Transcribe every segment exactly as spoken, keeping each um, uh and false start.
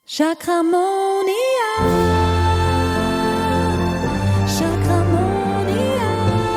Chakramonia, Chakramonia,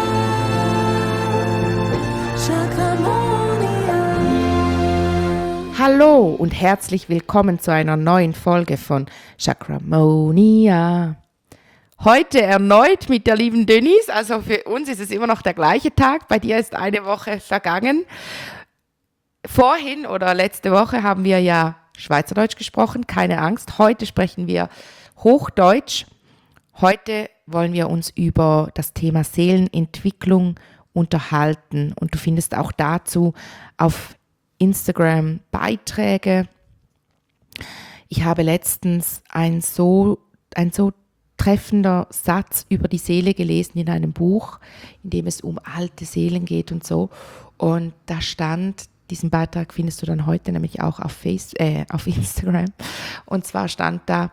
Chakramonia. Hallo und herzlich willkommen zu einer neuen Folge von Chakramonia. Heute erneut mit der lieben Denise, also für uns ist es immer noch der gleiche Tag, bei dir ist eine Woche vergangen. Vorhin oder letzte Woche haben wir ja Schweizerdeutsch gesprochen, keine Angst. Heute sprechen wir Hochdeutsch. Heute wollen wir uns über das Thema Seelenentwicklung unterhalten. Und du findest auch dazu auf Instagram Beiträge. Ich habe letztens ein so, ein so treffender Satz über die Seele gelesen in einem Buch, in dem es um alte Seelen geht und so. Und da stand, diesen Beitrag findest du dann heute nämlich auch auf, Face, äh, auf Instagram. Und zwar stand da,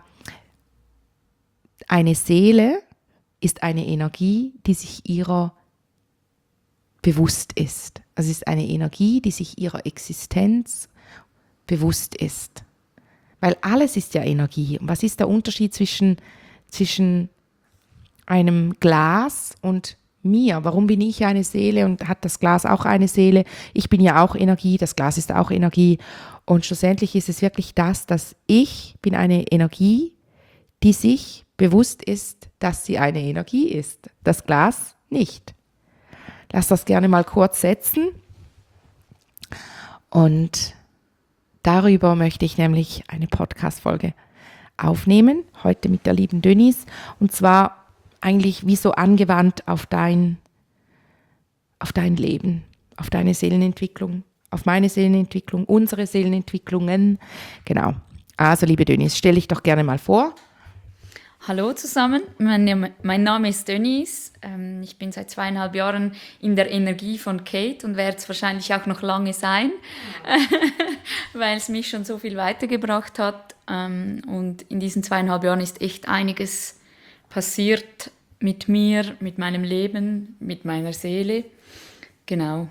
eine Seele ist eine Energie, die sich ihrer bewusst ist. Also es ist eine Energie, die sich ihrer Existenz bewusst ist. Weil alles ist ja Energie. Und was ist der Unterschied zwischen, zwischen einem Glas und mir? Warum bin ich eine Seele und hat das Glas auch eine Seele? Ich bin ja auch Energie, das Glas ist auch Energie. Und schlussendlich ist es wirklich das, dass ich bin eine Energie, die sich bewusst ist, dass sie eine Energie ist. Das Glas nicht. Lass das gerne mal kurz setzen. Und darüber möchte ich nämlich eine Podcast-Folge aufnehmen, heute mit der lieben Denise. Und zwar eigentlich wie so angewandt auf dein, auf dein Leben, auf deine Seelenentwicklung, auf meine Seelenentwicklung, unsere Seelenentwicklungen. Genau. Also, liebe Denise, stell dich doch gerne mal vor. Hallo zusammen, mein, mein Name ist Denise. Ähm, ich bin seit zweieinhalb Jahren in der Energie von Kate und werde es wahrscheinlich auch noch lange sein, weil es mich schon so viel weitergebracht hat. Ähm, und in diesen zweieinhalb Jahren ist echt einiges passiert mit mir, mit meinem Leben, mit meiner Seele. Genau.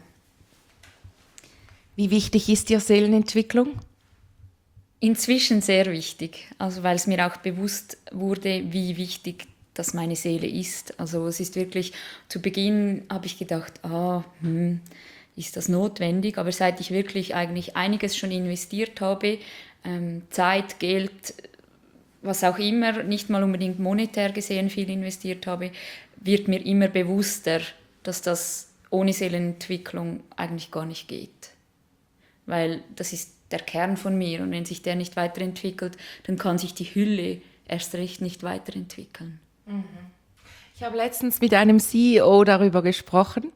Wie wichtig ist dir Seelenentwicklung? Inzwischen sehr wichtig, also weil es mir auch bewusst wurde, wie wichtig das meine Seele ist. Also es ist wirklich, zu Beginn habe ich gedacht, ah, hm, ist das notwendig? Aber seit ich wirklich eigentlich einiges schon investiert habe, ähm, Zeit, Geld, was auch immer, nicht mal unbedingt monetär gesehen viel investiert habe, wird mir immer bewusster, dass das ohne Seelenentwicklung eigentlich gar nicht geht. Weil das ist der Kern von mir und wenn sich der nicht weiterentwickelt, dann kann sich die Hülle erst recht nicht weiterentwickeln. Ich habe letztens mit einem C E O darüber gesprochen.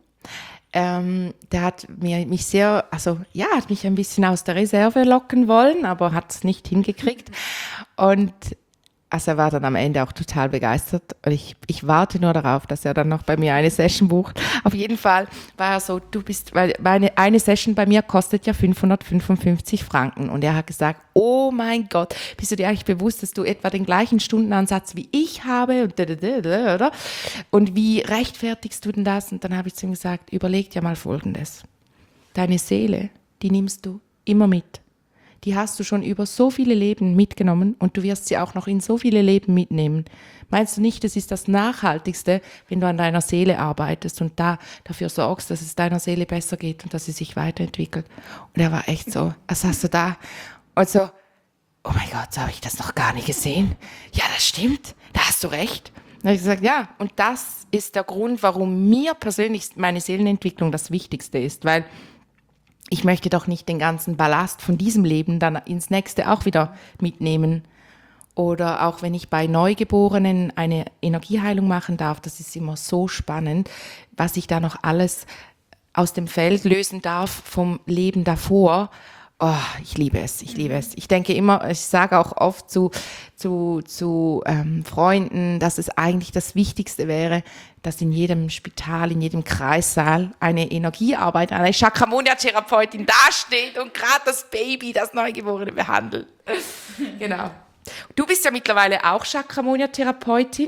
Ähm, der hat mir, mich sehr, also ja, hat mich ein bisschen aus der Reserve locken wollen, aber hat es nicht hingekriegt. Und also er war dann am Ende auch total begeistert und ich, ich warte nur darauf, dass er dann noch bei mir eine Session bucht. Auf jeden Fall war er so, du bist, weil meine, eine Session bei mir kostet ja fünfhundertfünfundfünfzig Franken und er hat gesagt, oh mein Gott, bist du dir eigentlich bewusst, dass du etwa den gleichen Stundenansatz wie ich habe und, oder? Und wie rechtfertigst du denn das? Und dann habe ich zu ihm gesagt, überleg dir mal Folgendes, deine Seele, die nimmst du immer mit. Die hast du schon über so viele Leben mitgenommen und du wirst sie auch noch in so viele Leben mitnehmen. Meinst du nicht, das ist das Nachhaltigste, wenn du an deiner Seele arbeitest und da dafür sorgst, dass es deiner Seele besser geht und dass sie sich weiterentwickelt? Und er war echt so, als hast du da und so, oh mein Gott, so habe ich das noch gar nicht gesehen. Ja, das stimmt, da hast du recht. Dann habe ich gesagt, ja, und das ist der Grund, warum mir persönlich meine Seelenentwicklung das Wichtigste ist, weil ich möchte doch nicht den ganzen Ballast von diesem Leben dann ins nächste auch wieder mitnehmen. Oder auch wenn ich bei Neugeborenen eine Energieheilung machen darf, das ist immer so spannend, was ich da noch alles aus dem Feld lösen darf vom Leben davor. Oh, ich liebe es, ich liebe es. Ich denke immer, ich sage auch oft zu, zu, zu ähm, Freunden, dass es eigentlich das Wichtigste wäre, dass in jedem Spital, in jedem Kreissaal eine Energiearbeit, eine Chakramonia-Therapeutin dasteht und gerade das Baby, das Neugeborene behandelt. Genau. Du bist ja mittlerweile auch Chakramonia-Therapeutin.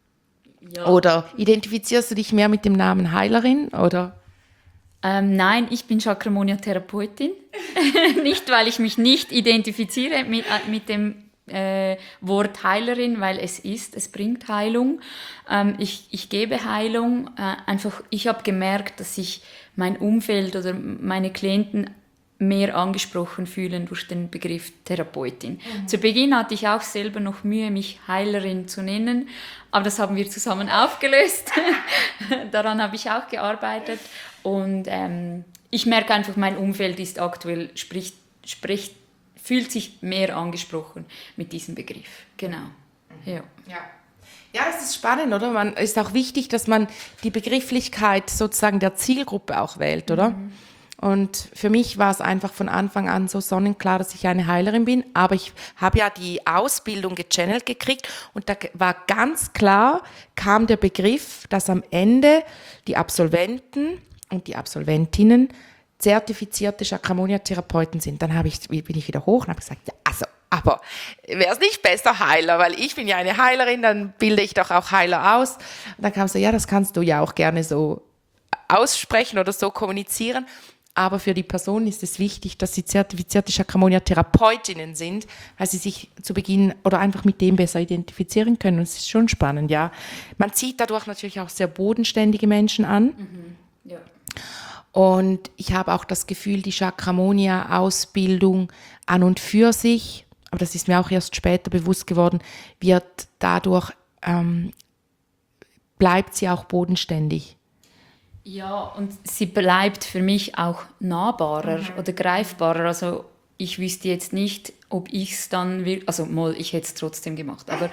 Ja. Oder identifizierst du dich mehr mit dem Namen Heilerin, oder? Ähm, nein, ich bin Chakramonia-Therapeutin. Nicht, weil ich mich nicht identifiziere mit, äh, mit dem äh, Wort Heilerin, weil es ist, es bringt Heilung. Ähm, ich, ich gebe Heilung. Äh, einfach, ich habe gemerkt, dass sich mein Umfeld oder meine Klienten mehr angesprochen fühlen durch den Begriff Therapeutin. Mhm. Zu Beginn hatte ich auch selber noch Mühe, mich Heilerin zu nennen, aber das haben wir zusammen aufgelöst. Daran habe ich auch gearbeitet und ähm, ich merke einfach, mein Umfeld ist aktuell, spricht, spricht, fühlt sich mehr angesprochen mit diesem Begriff. Genau. Mhm. Ja. Ja. Ja, das ist spannend, oder? Man ist auch wichtig, dass man die Begrifflichkeit sozusagen der Zielgruppe auch wählt, oder? Mhm. Und für mich war es einfach von Anfang an so sonnenklar, dass ich eine Heilerin bin. Aber ich habe ja die Ausbildung gechannelt gekriegt und da war ganz klar, kam der Begriff, dass am Ende die Absolventen und die Absolventinnen zertifizierte Chakramonia-Therapeuten sind. Dann habe ich, bin ich wieder hoch und habe gesagt, ja, also, aber wäre es nicht besser Heiler, weil ich bin ja eine Heilerin, dann bilde ich doch auch Heiler aus. Und dann kam so, ja, das kannst du ja auch gerne so aussprechen oder so kommunizieren. Aber für die Person ist es wichtig, dass sie zertifizierte Chakramonia-Therapeutinnen sind, weil sie sich zu Beginn oder einfach mit dem besser identifizieren können. Und es ist schon spannend, ja. Man zieht dadurch natürlich auch sehr bodenständige Menschen an. Mhm. Ja. Und ich habe auch das Gefühl, die Chakramonia-Ausbildung an und für sich, aber das ist mir auch erst später bewusst geworden, wird dadurch, ähm, bleibt sie auch bodenständig. Ja, und sie bleibt für mich auch nahbarer mhm. oder greifbarer. Also ich wüsste jetzt nicht, ob ich es dann wirklich, also mal, ich hätte es trotzdem gemacht, aber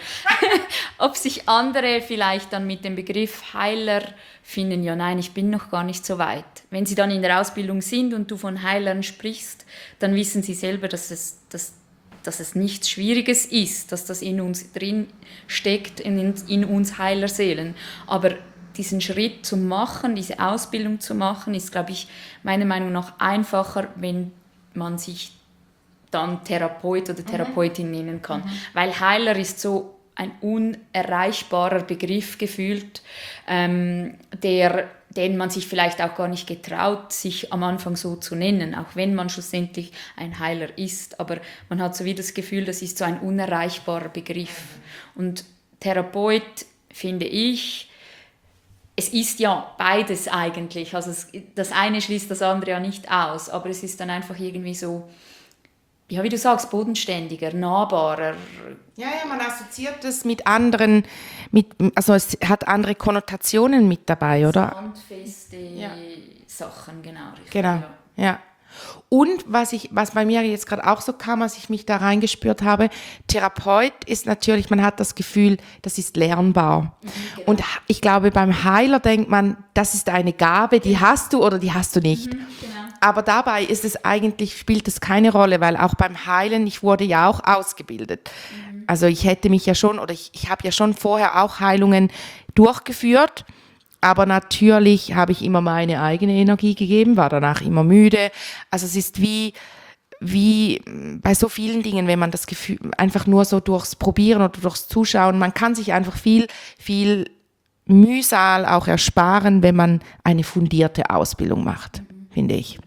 ob sich andere vielleicht dann mit dem Begriff Heiler finden, ja nein, ich bin noch gar nicht so weit. Wenn sie dann in der Ausbildung sind und du von Heilern sprichst, dann wissen sie selber, dass es, dass, dass es nichts Schwieriges ist, dass das in uns drin steckt, in, in uns Heilerseelen. Aber diesen Schritt zu machen, diese Ausbildung zu machen, ist, glaube ich, meiner Meinung nach einfacher, wenn man sich dann Therapeut oder Therapeutin mhm. nennen kann. Mhm. Weil Heiler ist so ein unerreichbarer Begriff gefühlt, ähm, der, den man sich vielleicht auch gar nicht getraut, sich am Anfang so zu nennen, auch wenn man schlussendlich ein Heiler ist. Aber man hat so wie das Gefühl, das ist so ein unerreichbarer Begriff. Mhm. Und Therapeut, finde ich, es ist ja beides eigentlich. Also es, das eine schließt das andere ja nicht aus, aber es ist dann einfach irgendwie so, ja, wie du sagst, bodenständiger, nahbarer. Ja, ja, man assoziiert es mit anderen, mit, also es hat andere Konnotationen mit dabei, oder? Handfeste ja. Sachen, genau. Richtig, genau, ja. ja. Und was, ich, was bei mir jetzt gerade auch so kam, als ich mich da reingespürt habe, Therapeut ist natürlich, man hat das Gefühl, das ist lernbar. Mhm, genau. Und ich glaube, beim Heiler denkt man, das ist eine Gabe, die hast du oder die hast du nicht. Mhm, genau. Aber dabei ist es eigentlich, spielt es keine Rolle, weil auch beim Heilen, ich wurde ja auch ausgebildet. Mhm. Also ich hätte mich ja schon, oder ich, ich habe ja schon vorher auch Heilungen durchgeführt. Aber natürlich habe ich immer meine eigene Energie gegeben, war danach immer müde. Also es ist wie, wie bei so vielen Dingen, wenn man das Gefühl, einfach nur so durchs Probieren oder durchs Zuschauen, man kann sich einfach viel, viel Mühsal auch ersparen, wenn man eine fundierte Ausbildung macht, mhm. finde ich.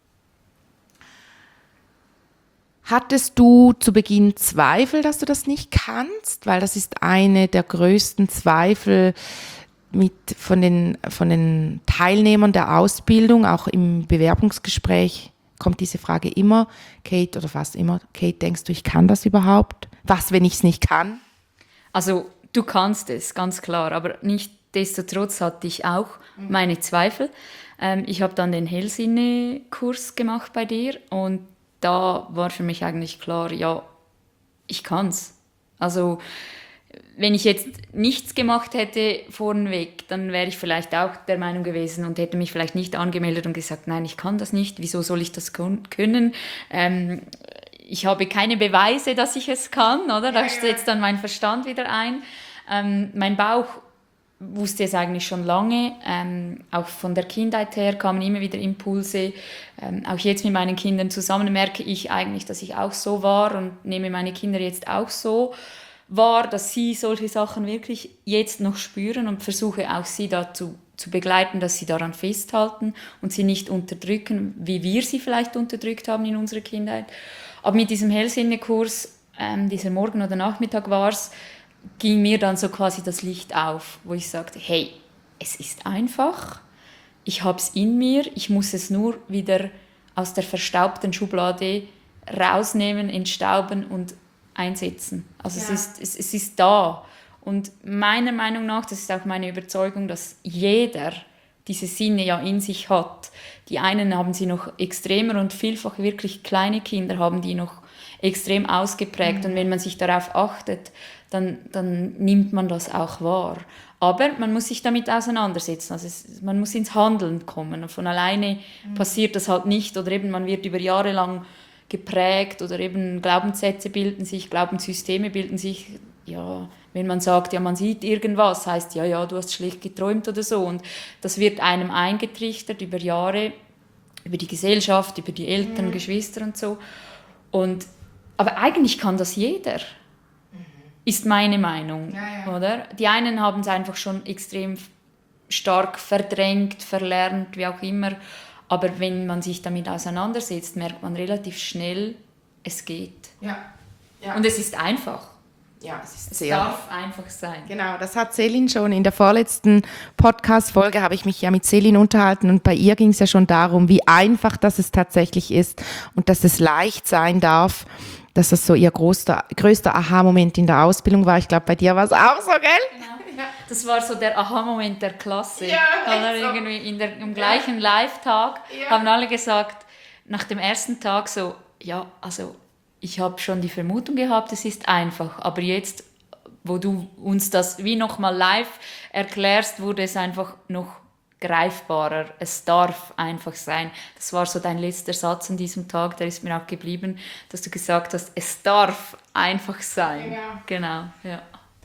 Hattest du zu Beginn Zweifel, dass du das nicht kannst? Weil das ist eine der größten Zweifel, mit von den, von den Teilnehmern der Ausbildung, auch im Bewerbungsgespräch kommt diese Frage immer, Kate, oder fast immer, Kate, denkst du, ich kann das überhaupt? Was, wenn ich es nicht kann? Also du kannst es, ganz klar, aber nichtsdestotrotz hatte ich auch meine Zweifel. Ähm, ich habe dann den Hellsinne-Kurs gemacht bei dir und da war für mich eigentlich klar, ja, ich kann's. Also wenn ich jetzt nichts gemacht hätte vornweg, dann wäre ich vielleicht auch der Meinung gewesen und hätte mich vielleicht nicht angemeldet und gesagt, nein, ich kann das nicht, wieso soll ich das können? Ähm, ich habe keine Beweise, dass ich es kann, oder? Da setzt dann mein Verstand wieder ein. Ähm, mein Bauch wusste es eigentlich schon lange, ähm, auch von der Kindheit her kamen immer wieder Impulse. Ähm, auch jetzt mit meinen Kindern zusammen merke ich eigentlich, dass ich auch so war und nehme meine Kinder jetzt auch so war, dass sie solche Sachen wirklich jetzt noch spüren und versuche auch sie dazu zu begleiten, dass sie daran festhalten und sie nicht unterdrücken, wie wir sie vielleicht unterdrückt haben in unserer Kindheit. Aber mit diesem Hellsinne-Kurs ähm, dieser Morgen oder Nachmittag war es, ging mir dann so quasi das Licht auf, wo ich sagte, hey, es ist einfach, ich habe es in mir, ich muss es nur wieder aus der verstaubten Schublade rausnehmen, entstauben und einsetzen. Also ja. es, ist, es, es ist da. Und meiner Meinung nach, das ist auch meine Überzeugung, dass jeder diese Sinne ja in sich hat. Die einen haben sie noch extremer und vielfach wirklich kleine Kinder haben die noch extrem ausgeprägt. Mhm. Und wenn man sich darauf achtet, dann, dann nimmt man das auch wahr. Aber man muss sich damit auseinandersetzen. Also es, man muss ins Handeln kommen. Von alleine mhm. passiert das halt nicht. Oder eben man wird über Jahre lang geprägt oder eben Glaubenssätze bilden sich, Glaubenssysteme bilden sich. Ja, wenn man sagt, ja, man sieht irgendwas, heißt ja, ja, du hast schlecht geträumt oder so. Und das wird einem eingetrichtert über Jahre, über die Gesellschaft, über die Eltern, mhm. Geschwister und so. Und, aber eigentlich kann das jeder, mhm. ist meine Meinung. Ja, ja. Oder? Die einen haben es einfach schon extrem stark verdrängt, verlernt, wie auch immer. Aber wenn man sich damit auseinandersetzt, merkt man relativ schnell, es geht. Ja. Ja. Und es ist einfach. Ja, es ist es sehr. darf einfach sein. Genau, das hat Céline schon in der vorletzten Podcast-Folge, habe ich mich ja mit Céline unterhalten und bei ihr ging es ja schon darum, wie einfach das es tatsächlich ist und dass es leicht sein darf, dass das so ihr größter, größter Aha-Moment in der Ausbildung war. Ich glaube, bei dir war es auch so, gell? Genau. Ja. Das war so der Aha-Moment der Klasse. Ja, oder so. irgendwie in der, im gleichen ja. Live-Tag ja. haben alle gesagt, nach dem ersten Tag so, ja, also ich habe schon die Vermutung gehabt, es ist einfach, aber jetzt, wo du uns das wie nochmal live erklärst, wurde es einfach noch greifbarer. Es darf einfach sein. Das war so dein letzter Satz an diesem Tag, der ist mir auch geblieben, dass du gesagt hast, es darf einfach sein. Ja. Genau, ja.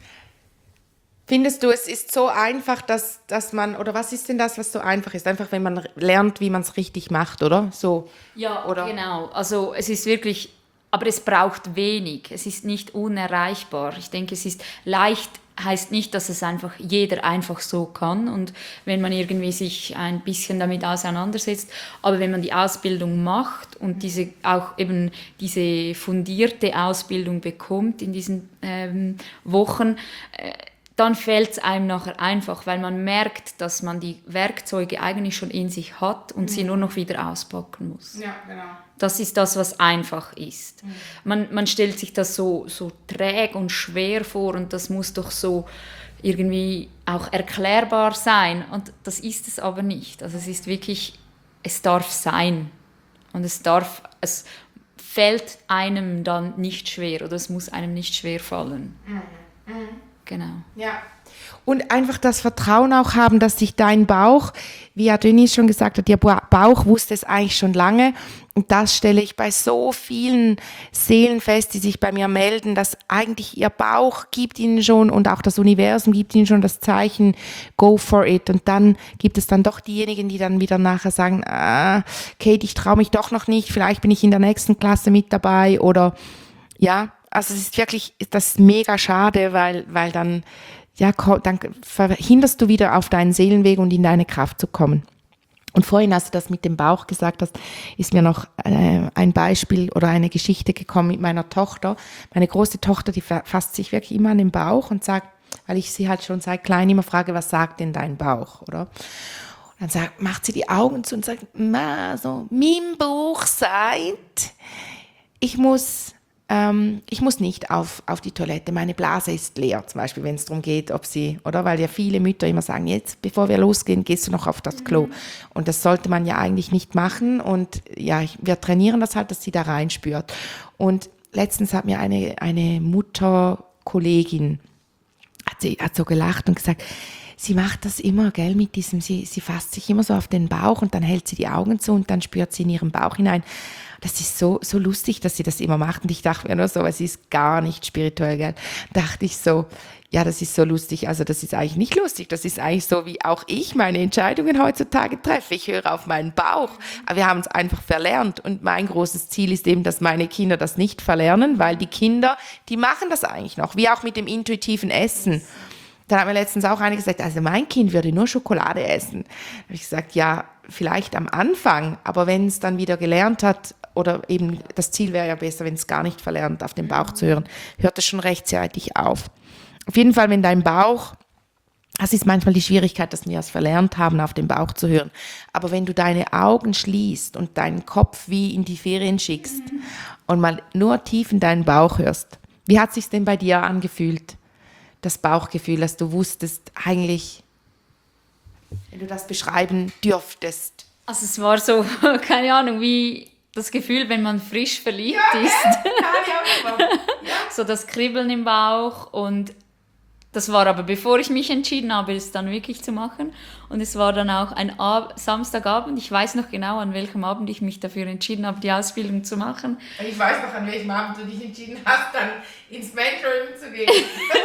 Findest du, es ist so einfach, dass, dass man, oder was ist denn das, was so einfach ist? Einfach, wenn man lernt, wie man es richtig macht, oder? So, ja, oder? Genau. Also es ist wirklich... Aber es braucht wenig, es ist nicht unerreichbar. Ich denke, es ist leicht, heißt nicht, dass es einfach jeder einfach so kann. Und wenn man irgendwie sich ein bisschen damit auseinandersetzt, aber wenn man die Ausbildung macht und diese auch eben diese fundierte Ausbildung bekommt in diesen ähm, Wochen, äh, dann fällt es einem nachher einfach, weil man merkt, dass man die Werkzeuge eigentlich schon in sich hat und mhm. sie nur noch wieder auspacken muss. Ja, genau. Das ist das, was einfach ist. Mhm. Man, man stellt sich das so, so träge und schwer vor und das muss doch so irgendwie auch erklärbar sein. Und das ist es aber nicht. Also es ist wirklich, es darf sein. Und es darf, es fällt einem dann nicht schwer oder es muss einem nicht schwer fallen. Mhm. Mhm. Genau. Ja. Und einfach das Vertrauen auch haben, dass sich dein Bauch, wie ja Denise schon gesagt hat, ihr Bauch wusste es eigentlich schon lange. Und das stelle ich bei so vielen Seelen fest, die sich bei mir melden, dass eigentlich ihr Bauch gibt ihnen schon und auch das Universum gibt ihnen schon das Zeichen, go for it. Und dann gibt es dann doch diejenigen, die dann wieder nachher sagen, ah, Kate, ich traue mich doch noch nicht, vielleicht bin ich in der nächsten Klasse mit dabei oder ja, also es ist wirklich, das ist mega schade, weil, weil dann, ja, dann verhinderst du wieder auf deinen Seelenweg und in deine Kraft zu kommen. Und vorhin, als du das mit dem Bauch gesagt hast, ist mir noch äh, ein Beispiel oder eine Geschichte gekommen mit meiner Tochter. Meine große Tochter, die fasst sich wirklich immer an den Bauch und sagt, weil ich sie halt schon seit klein immer frage, was sagt denn dein Bauch, oder? Und dann sagt, macht sie die Augen zu und sagt, ma, so, mein Bauch sagt, ich muss... Ähm, ich muss nicht auf, auf die Toilette, meine Blase ist leer, zum Beispiel, wenn es darum geht, ob sie, oder, weil ja viele Mütter immer sagen, jetzt, bevor wir losgehen, gehst du noch auf das Klo. Mhm. Und das sollte man ja eigentlich nicht machen und ja, wir trainieren das halt, dass sie da reinspürt. Und letztens hat mir eine, eine Mutterkollegin, hat, sie, hat so gelacht und gesagt, sie macht das immer, gell, mit diesem, sie, sie fasst sich immer so auf den Bauch und dann hält sie die Augen zu und dann spürt sie in ihren Bauch hinein. Das ist so, so lustig, dass sie das immer macht. Und ich dachte mir nur so, es ist gar nicht spirituell, gell. Dachte ich so, ja, das ist so lustig. Also das ist eigentlich nicht lustig. Das ist eigentlich so, wie auch ich meine Entscheidungen heutzutage treffe. Ich höre auf meinen Bauch. Aber wir haben es einfach verlernt. Und mein großes Ziel ist eben, dass meine Kinder das nicht verlernen, weil die Kinder, die machen das eigentlich noch. Wie auch mit dem intuitiven Essen. Dann hat mir letztens auch eine gesagt, also mein Kind würde nur Schokolade essen. Da habe ich gesagt, ja, vielleicht am Anfang, aber wenn es dann wieder gelernt hat, oder eben das Ziel wäre ja besser, wenn es gar nicht verlernt, auf den Bauch zu hören, hört es schon rechtzeitig auf. Auf jeden Fall, wenn dein Bauch, das ist manchmal die Schwierigkeit, dass wir es verlernt haben, auf den Bauch zu hören, aber wenn du deine Augen schließt und deinen Kopf wie in die Ferien schickst und mal nur tief in deinen Bauch hörst, wie hat es sich denn bei dir angefühlt, das Bauchgefühl, dass du wusstest, eigentlich, wenn du das beschreiben dürftest? Also es war so, keine Ahnung, wie das Gefühl, wenn man frisch verliebt ja, ist. Ja, ja, so das Kribbeln im Bauch. Und das war aber, bevor ich mich entschieden habe, es dann wirklich zu machen. Und es war dann auch ein Ab- Samstagabend. Ich weiß noch genau, an welchem Abend ich mich dafür entschieden habe, die Ausbildung zu machen. Ich weiß noch, an welchem Abend du dich entschieden hast, dann ins Mentoring zu gehen.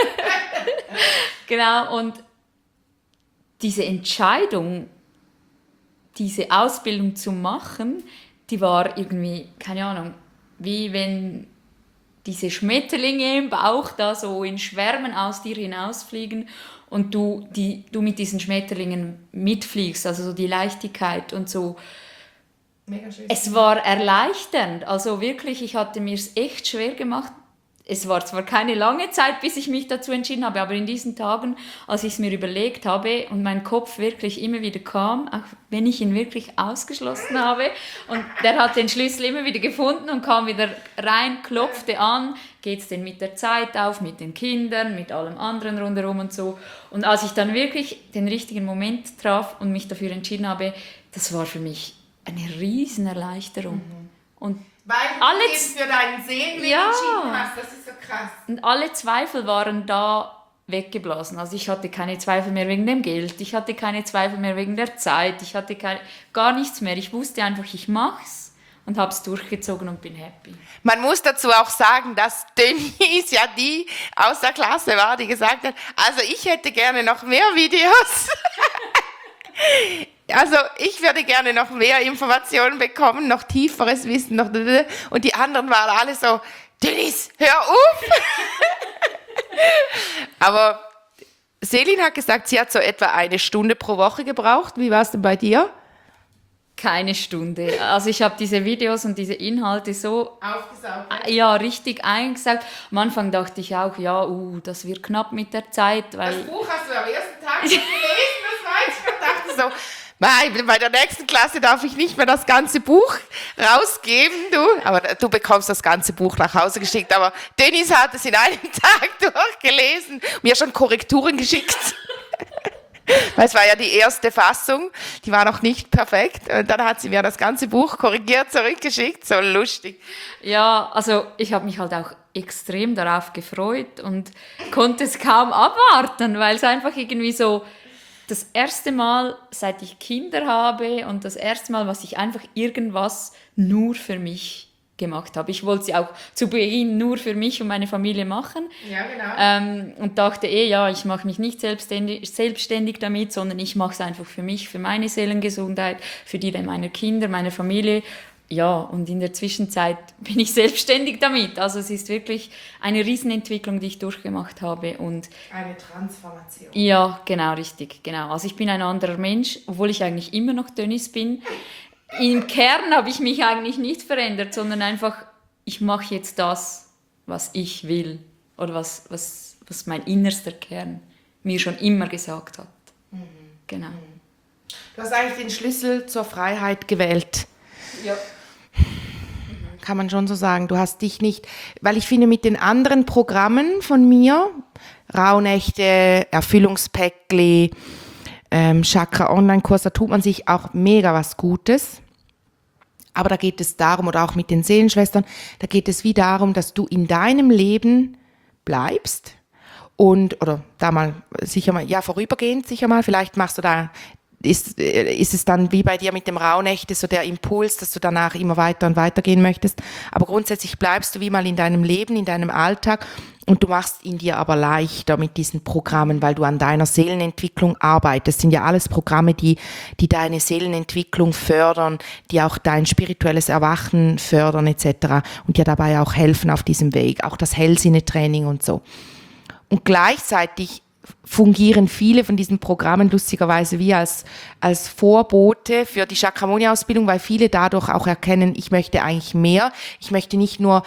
Genau, und diese Entscheidung, diese Ausbildung zu machen, die war irgendwie, keine Ahnung, wie wenn diese Schmetterlinge im Bauch da so in Schwärmen aus dir hinausfliegen und du, die, du mit diesen Schmetterlingen mitfliegst, also so die Leichtigkeit und so. Mega schön. Es war erleichternd, also wirklich, ich hatte mir es echt schwer gemacht. Es war zwar keine lange Zeit, bis ich mich dazu entschieden habe, aber in diesen Tagen, als ich es mir überlegt habe und mein Kopf wirklich immer wieder kam, auch wenn ich ihn wirklich ausgeschlossen habe, und der hat den Schlüssel immer wieder gefunden und kam wieder rein, klopfte an, geht's denn mit der Zeit auf, mit den Kindern, mit allem anderen rundherum und so. Und als ich dann wirklich den richtigen Moment traf und mich dafür entschieden habe, das war für mich eine Riesenerleichterung. Mhm. Und weil du alle dich für deinen Seelenweg ja. entschieden hast, das ist so krass. Und alle Zweifel waren da weggeblasen. Also ich hatte keine Zweifel mehr wegen dem Geld, ich hatte keine Zweifel mehr wegen der Zeit, ich hatte keine, gar nichts mehr. Ich wusste einfach, ich mach's und habe es durchgezogen und bin happy. Man muss dazu auch sagen, dass Denise ja die aus der Klasse war, die gesagt hat, also ich hätte gerne noch mehr Videos. Also ich würde gerne noch mehr Informationen bekommen, noch tieferes Wissen. Noch und die anderen waren alle so, Denise, hör auf! Aber Selin hat gesagt, sie hat so etwa eine Stunde pro Woche gebraucht. Wie war es denn bei dir? Keine Stunde. Also ich habe diese Videos und diese Inhalte so aufgesaugt. Ja, richtig eingesaugt. Am Anfang dachte ich auch, ja, uh, das wird knapp mit der Zeit. Weil das Buch hast du am ersten Tag schon gelesen, das weiß ich. Ich dachte so, nein, bei der nächsten Klasse darf ich nicht mehr das ganze Buch rausgeben, du. Aber du bekommst das ganze Buch nach Hause geschickt. Aber Denise hat es in einem Tag durchgelesen, mir schon Korrekturen geschickt. Weil es war ja die erste Fassung, die war noch nicht perfekt. Und dann hat sie mir das ganze Buch korrigiert zurückgeschickt, so lustig. Ja, also ich habe mich halt auch extrem darauf gefreut und konnte es kaum abwarten, weil es einfach irgendwie so das erste Mal, seit ich Kinder habe und das erste Mal, was ich einfach irgendwas nur für mich gemacht habe. Ich wollte sie auch zu Beginn nur für mich und meine Familie machen. Ja, genau. Ähm, und dachte eh, ja, ich mache mich nicht selbstständig, selbstständig damit, sondern ich mache es einfach für mich, für meine Seelengesundheit, für die meiner Kinder, meiner Familie. Ja, und in der Zwischenzeit bin ich selbstständig damit. Also es ist wirklich eine Riesenentwicklung, die ich durchgemacht habe. Und eine Transformation. Ja, genau, richtig. Genau. Also ich bin ein anderer Mensch, obwohl ich eigentlich immer noch Denise bin. Im Kern habe ich mich eigentlich nicht verändert, sondern einfach, ich mache jetzt das, was ich will oder was, was, was mein innerster Kern mir schon immer gesagt hat. Mhm. Genau. Du hast eigentlich den Schlüssel zur Freiheit gewählt. Ja. Kann man schon so sagen. Du hast dich nicht, weil ich finde, mit den anderen Programmen von mir, Rauhnächte, Erfüllungspäckli, ähm, Chakra-Online-Kurs, da tut man sich auch mega was Gutes. Aber da geht es darum, oder auch mit den Seelenschwestern, da geht es wie darum, dass du in deinem Leben bleibst und, oder da mal sicher mal, ja, vorübergehend sicher mal, vielleicht machst du da, ist, ist es dann wie bei dir mit dem Rauhnächte so der Impuls, dass du danach immer weiter und weiter gehen möchtest. Aber grundsätzlich bleibst du wie mal in deinem Leben, in deinem Alltag und du machst ihn dir aber leichter mit diesen Programmen, weil du an deiner Seelenentwicklung arbeitest. Das sind ja alles Programme, die, die deine Seelenentwicklung fördern, die auch dein spirituelles Erwachen fördern et cetera und dir dabei auch helfen auf diesem Weg, auch das Hellsinnetraining und so. Und gleichzeitig fungieren viele von diesen Programmen lustigerweise wie als, als Vorbote für die Chakramonia-Ausbildung, weil viele dadurch auch erkennen, ich möchte eigentlich mehr. Ich möchte nicht nur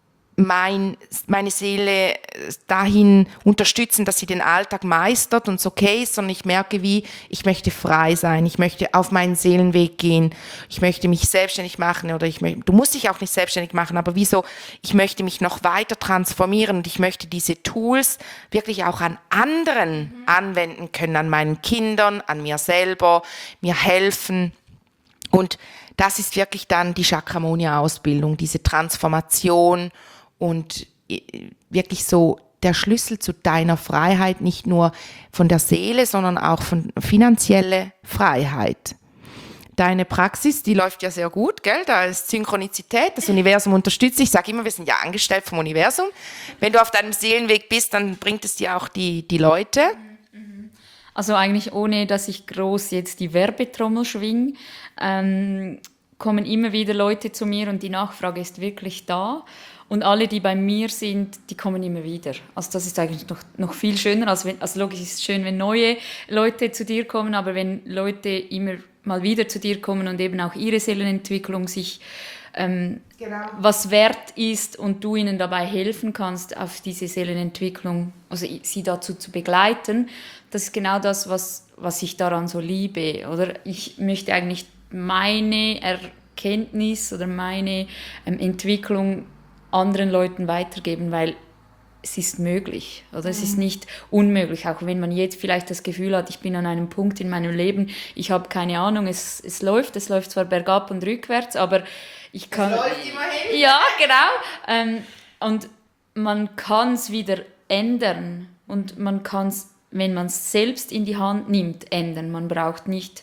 mein, meine Seele dahin unterstützen, dass sie den Alltag meistert und es okay ist, sondern ich merke, wie ich möchte frei sein, ich möchte auf meinen Seelenweg gehen, ich möchte mich selbstständig machen oder ich möchte, du musst dich auch nicht selbstständig machen, aber wieso, ich möchte mich noch weiter transformieren und ich möchte diese Tools wirklich auch an anderen mhm. anwenden können, an meinen Kindern, an mir selber, mir helfen und das ist wirklich dann die Chakramonia-Ausbildung, diese Transformation und wirklich so der Schlüssel zu deiner Freiheit, nicht nur von der Seele, sondern auch von finanzieller Freiheit. Deine Praxis, die läuft ja sehr gut, gell? Da ist Synchronizität, das Universum unterstützt dich. Ich sage immer, wir sind ja angestellt vom Universum. Wenn du auf deinem Seelenweg bist, dann bringt es dir auch die, die Leute. Also eigentlich ohne, dass ich groß jetzt die Werbetrommel schwinge, ähm, kommen immer wieder Leute zu mir und die Nachfrage ist wirklich da. Und alle, die bei mir sind, die kommen immer wieder. Also das ist eigentlich noch, noch viel schöner. Also, wenn, also logisch ist es schön, wenn neue Leute zu dir kommen, aber wenn Leute immer mal wieder zu dir kommen und eben auch ihre Seelenentwicklung sich ähm, genau. was wert ist und du ihnen dabei helfen kannst, auf diese Seelenentwicklung, also sie dazu zu begleiten, das ist genau das, was, was ich daran so liebe. Oder ich möchte eigentlich meine Erkenntnis oder meine ähm, Entwicklung anderen Leuten weitergeben, weil es ist möglich oder mhm. es ist nicht unmöglich, auch wenn man jetzt vielleicht das Gefühl hat, ich bin an einem Punkt in meinem Leben, ich habe keine Ahnung, es, es läuft, es läuft zwar bergab und rückwärts, aber ich kann... Es läuft immerhin. Ja, genau. Ähm, und man kann es wieder ändern und man kann es, wenn man es selbst in die Hand nimmt, ändern. Man braucht nicht...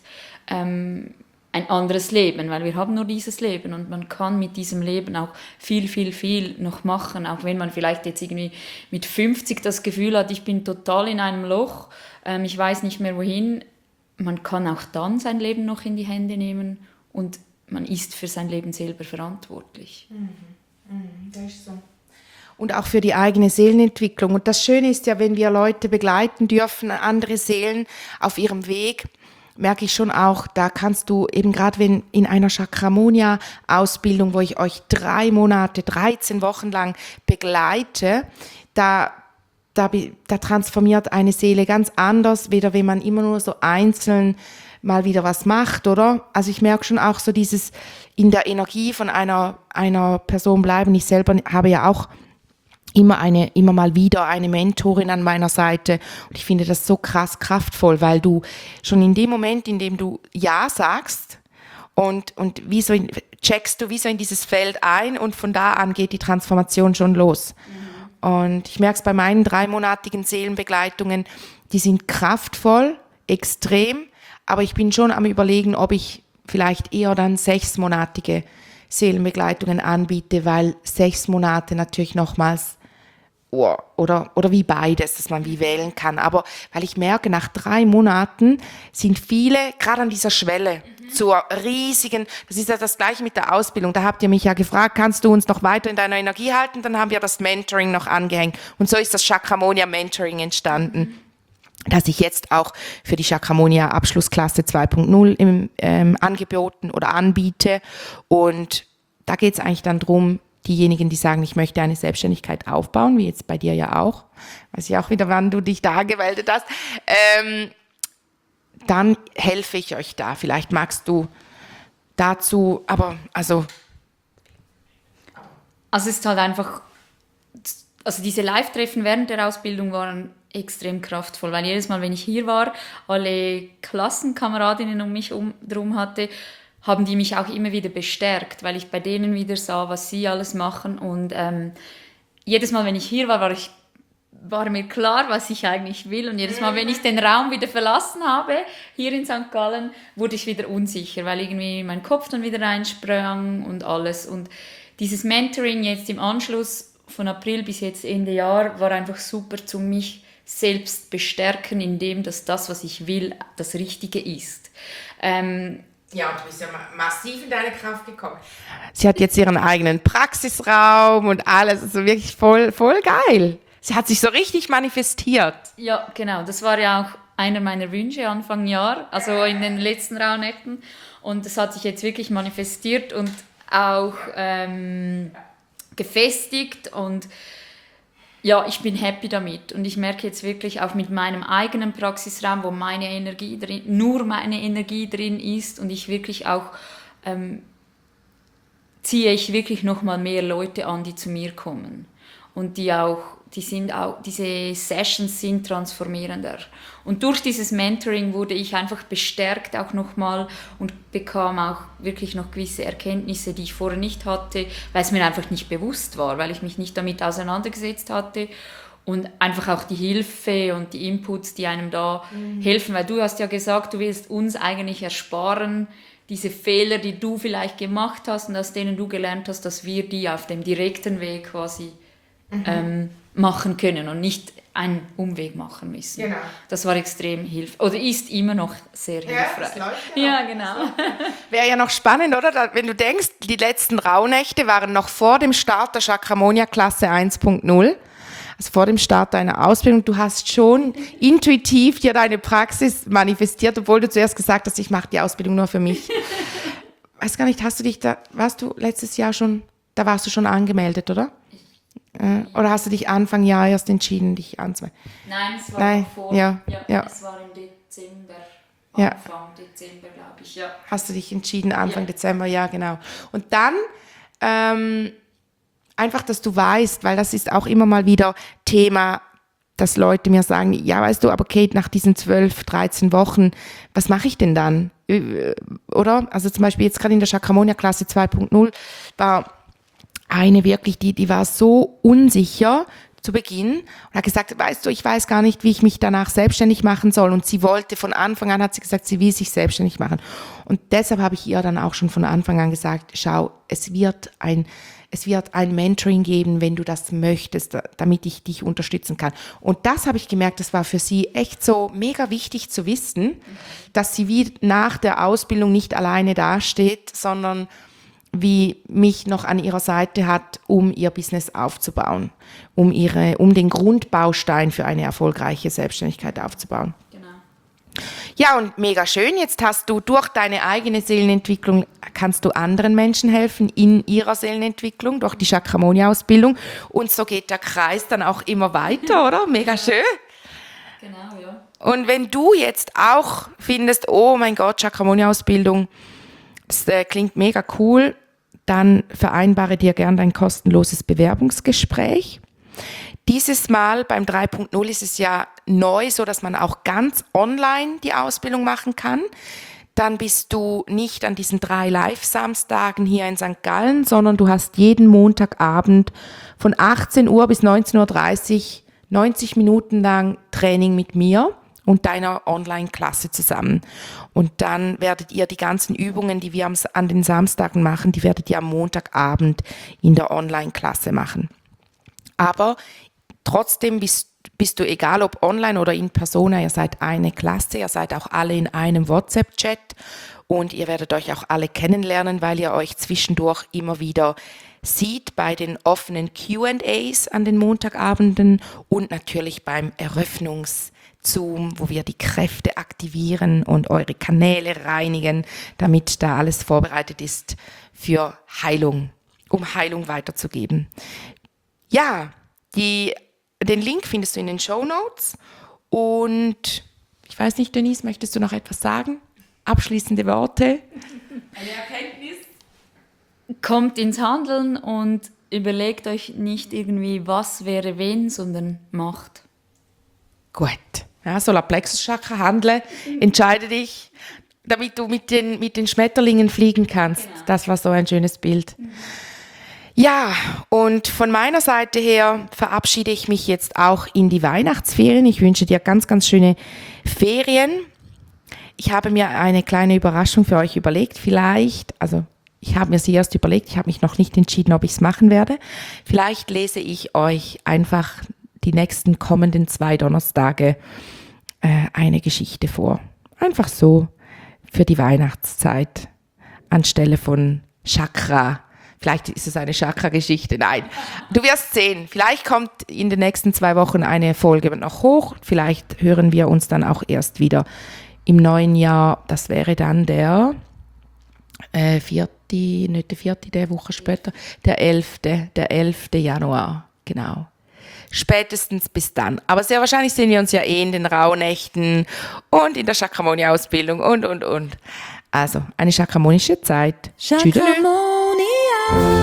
Ähm, ein anderes Leben, weil wir haben nur dieses Leben und man kann mit diesem Leben auch viel, viel, viel noch machen, auch wenn man vielleicht jetzt irgendwie mit fünfzig das Gefühl hat, ich bin total in einem Loch, ähm, ich weiß nicht mehr wohin. Man kann auch dann sein Leben noch in die Hände nehmen und man ist für sein Leben selber verantwortlich. Mhm. Mhm, das ist so. Und auch für die eigene Seelenentwicklung. Und das Schöne ist ja, wenn wir Leute begleiten dürfen, andere Seelen auf ihrem Weg, merke ich schon auch, da kannst du eben gerade wenn in einer Chakramonia-Ausbildung, wo ich euch drei Monate, dreizehn Wochen lang begleite, da, da, da transformiert eine Seele ganz anders, weder wenn man immer nur so einzeln mal wieder was macht, oder? Also ich merke schon auch so dieses in der Energie von einer, einer Person bleiben. Ich selber habe ja auch immer eine, immer mal wieder eine Mentorin an meiner Seite. Und ich finde das so krass kraftvoll, weil du schon in dem Moment, in dem du Ja sagst und, und wie so in, checkst du wie so in dieses Feld ein und von da an geht die Transformation schon los. Mhm. Und ich merke es bei meinen dreimonatigen Seelenbegleitungen, die sind kraftvoll, extrem, aber ich bin schon am Überlegen, ob ich vielleicht eher dann sechsmonatige Seelenbegleitungen anbiete, weil sechs Monate natürlich nochmals oder, oder wie beides, dass man wie wählen kann. Aber weil ich merke, nach drei Monaten sind viele gerade an dieser Schwelle mhm. zur riesigen, das ist ja das Gleiche mit der Ausbildung. Da habt ihr mich ja gefragt, kannst du uns noch weiter in deiner Energie halten? Dann haben wir das Mentoring noch angehängt. Und so ist das Chakramonia Mentoring entstanden. Mhm. Dass ich jetzt auch für die Chakramonia Abschlussklasse zwei Punkt null im, ähm, angeboten oder anbiete. Und da geht es eigentlich dann drum, diejenigen, die sagen, ich möchte eine Selbstständigkeit aufbauen, wie jetzt bei dir ja auch, weiß ich auch wieder, wann du dich da gemeldet hast, ähm, dann helfe ich euch da. Vielleicht magst du dazu, aber also... Also es ist halt einfach, also diese Live-Treffen während der Ausbildung waren extrem kraftvoll, weil jedes Mal, wenn ich hier war, alle Klassenkameradinnen um mich um, drum hatte, haben die mich auch immer wieder bestärkt, weil ich bei denen wieder sah, was sie alles machen. Und ähm, jedes Mal, wenn ich hier war, war, ich, war mir klar, was ich eigentlich will. Und jedes Mal, wenn ich den Raum wieder verlassen habe, hier in Sankt Gallen, wurde ich wieder unsicher, weil irgendwie mein Kopf dann wieder reinsprang und alles. Und dieses Mentoring jetzt im Anschluss von April bis jetzt Ende Jahr war einfach super, zu mich selbst bestärken, indem dass das, was ich will, das Richtige ist. Ähm, Ja, und du bist ja massiv in deine Kraft gekommen. Sie hat jetzt ihren eigenen Praxisraum und alles, also wirklich voll, voll geil. Sie hat sich so richtig manifestiert. Ja, genau. Das war ja auch einer meiner Wünsche Anfang Jahr, also in den letzten Rauhnächten. Und das hat sich jetzt wirklich manifestiert und auch ähm, gefestigt. Und ja, ich bin happy damit. Und ich merke jetzt wirklich auch mit meinem eigenen Praxisraum, wo meine Energie drin, nur meine Energie drin ist und ich wirklich auch ähm, ziehe ich wirklich noch mal mehr Leute an, die zu mir kommen. Und die auch, die sind auch, diese Sessions sind transformierender. Und durch dieses Mentoring wurde ich einfach bestärkt auch nochmal und bekam auch wirklich noch gewisse Erkenntnisse, die ich vorher nicht hatte, weil es mir einfach nicht bewusst war, weil ich mich nicht damit auseinandergesetzt hatte. Und einfach auch die Hilfe und die Inputs, die einem da mhm. helfen. Weil du hast ja gesagt, du willst uns eigentlich ersparen, diese Fehler, die du vielleicht gemacht hast und aus denen du gelernt hast, dass wir die auf dem direkten Weg quasi Mhm. Ähm, machen können und nicht einen Umweg machen müssen. Genau. Das war extrem hilfreich. Oder ist immer noch sehr hilfreich. Ja, ja genau. Wäre ja noch spannend, oder? Da, wenn du denkst, die letzten Rauhnächte waren noch vor dem Start der Chakramonia-Klasse eins Punkt null. Also vor dem Start deiner Ausbildung. Du hast schon intuitiv dir deine Praxis manifestiert, obwohl du zuerst gesagt hast, ich mache die Ausbildung nur für mich. Weiß gar nicht, hast du dich da, warst du letztes Jahr schon, da warst du schon angemeldet, oder? Oder hast du dich Anfang Jahr erst entschieden, dich anzumelden? Nein, es war Nein. vor. Ja. Ja, ja. Es war im Dezember. Ja. Anfang Dezember, glaube ich. Ja. Hast du dich entschieden, Anfang ja. Dezember, ja, genau. Und dann ähm, einfach, dass du weißt, weil das ist auch immer mal wieder Thema, dass Leute mir sagen, ja, weißt du, aber Kate, nach diesen zwölf, dreizehn Wochen, was mache ich denn dann? Oder? Also zum Beispiel jetzt gerade in der Chakramonia-Klasse zwei Punkt null war eine wirklich, die, die war so unsicher zu Beginn und hat gesagt, weißt du, ich weiß gar nicht, wie ich mich danach selbstständig machen soll. Und sie wollte von Anfang an, hat sie gesagt, sie will sich selbstständig machen. Und deshalb habe ich ihr dann auch schon von Anfang an gesagt, schau, es wird ein, es wird ein Mentoring geben, wenn du das möchtest, damit ich dich unterstützen kann. Und das habe ich gemerkt, das war für sie echt so mega wichtig zu wissen, dass sie wie nach der Ausbildung nicht alleine dasteht, sondern wie mich noch an ihrer Seite hat, um ihr Business aufzubauen, um ihre, um den Grundbaustein für eine erfolgreiche Selbstständigkeit aufzubauen. Genau. Ja, und mega schön. Jetzt hast du durch deine eigene Seelenentwicklung, kannst du anderen Menschen helfen in ihrer Seelenentwicklung, durch die Chakramonia-Ausbildung. Und so geht der Kreis dann auch immer weiter, oder? Mega schön. Genau, ja. Und wenn du jetzt auch findest, oh mein Gott, Chakramonia-Ausbildung, das äh, klingt mega cool, dann vereinbare dir gern dein kostenloses Bewerbungsgespräch. Dieses Mal beim drei Punkt null ist es ja neu, so dass man auch ganz online die Ausbildung machen kann. Dann bist du nicht an diesen drei Live-Samstagen hier in Sankt Gallen, sondern du hast jeden Montagabend von achtzehn Uhr bis neunzehn Uhr dreißig neunzig Minuten lang Training mit mir und deiner Online-Klasse zusammen. Und dann werdet ihr die ganzen Übungen, die wir an den Samstagen machen, die werdet ihr am Montagabend in der Online-Klasse machen. Aber trotzdem bist, bist du, egal ob online oder in Persona, ihr seid eine Klasse, ihr seid auch alle in einem WhatsApp-Chat und ihr werdet euch auch alle kennenlernen, weil ihr euch zwischendurch immer wieder sieht bei den offenen Q and A's an den Montagabenden und natürlich beim Eröffnungs- Zoom, wo wir die Kräfte aktivieren und eure Kanäle reinigen, damit da alles vorbereitet ist für Heilung, um Heilung weiterzugeben. Ja, die, den Link findest du in den Shownotes und ich weiß nicht, Denise, möchtest du noch etwas sagen? Abschließende Worte? Eine Erkenntnis? Kommt ins Handeln und überlegt euch nicht irgendwie, was wäre wenn, sondern macht. Gut. Ja, Solarplexus-Chakra, handle, entscheide dich, damit du mit den, mit den Schmetterlingen fliegen kannst. Genau. Das war so ein schönes Bild. Mhm. Ja, und von meiner Seite her verabschiede ich mich jetzt auch in die Weihnachtsferien. Ich wünsche dir ganz, ganz schöne Ferien. Ich habe mir eine kleine Überraschung für euch überlegt. Vielleicht, also ich habe mir sie erst überlegt, ich habe mich noch nicht entschieden, ob ich es machen werde. Vielleicht lese ich euch einfach die nächsten kommenden zwei Donnerstage äh, eine Geschichte vor. Einfach so für die Weihnachtszeit anstelle von Chakra, Vielleicht ist es eine Chakra-Geschichte. Nein, du wirst sehen. Vielleicht kommt in den nächsten zwei Wochen eine Folge noch hoch. Vielleicht hören wir uns dann auch erst wieder im neuen Jahr. Das wäre dann der äh, vierte, nicht der vierte, der Woche später, der elfte, der elfte Januar. Genau. Spätestens bis dann. Aber sehr wahrscheinlich sehen wir uns ja eh in den Rauhnächten und in der Chakramonia-Ausbildung und, und, und. Also, eine chakramonische Zeit. Chakramonia.